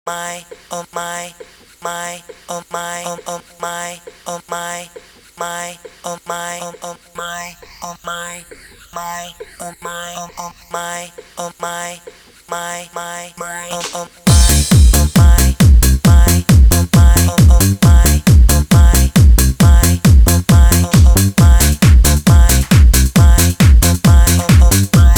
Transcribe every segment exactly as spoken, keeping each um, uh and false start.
my, oh my, my, oh my, oh oh my, oh my, my, oh my, oh oh my, oh my, my, oh my, oh oh my, oh my, my, my, my, oh oh my, oh my, my, oh my, oh oh my, oh my, my, oh my, oh oh my, oh my, my, oh my, oh oh my,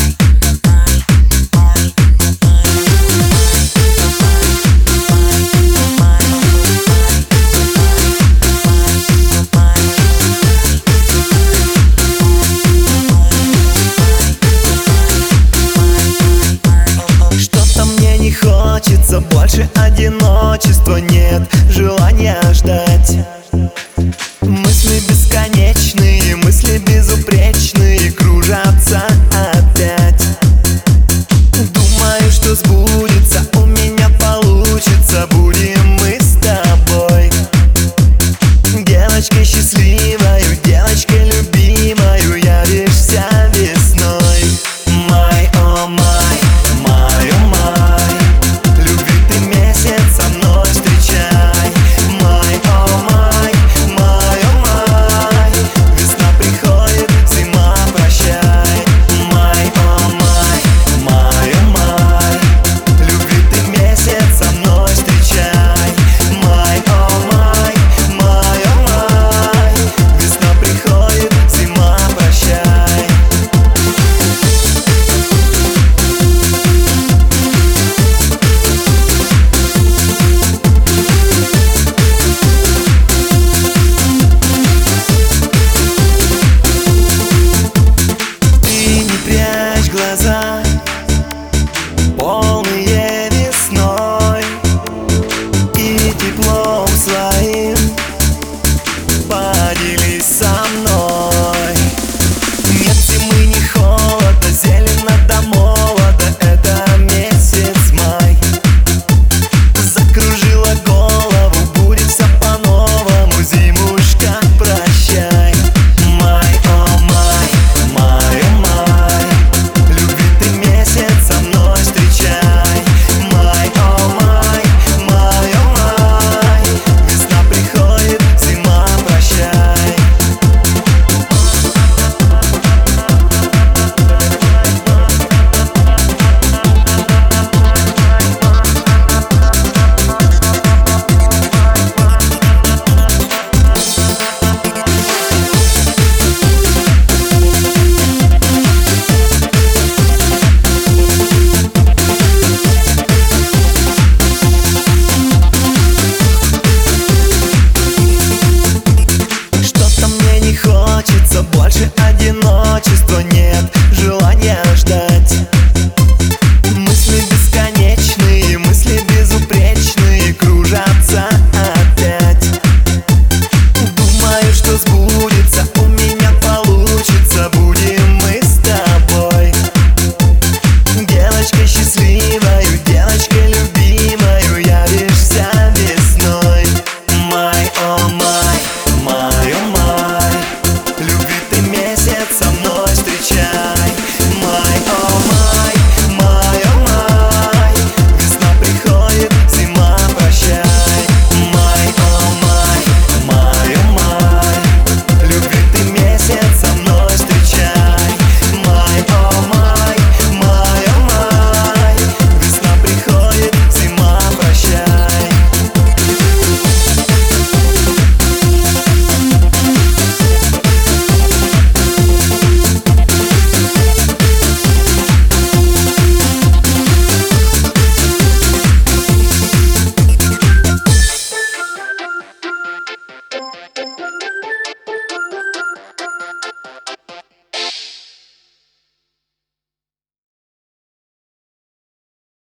хочется больше одиночества, нет желания ждать. Мысли бесконечные, мысли безупречные кружатся.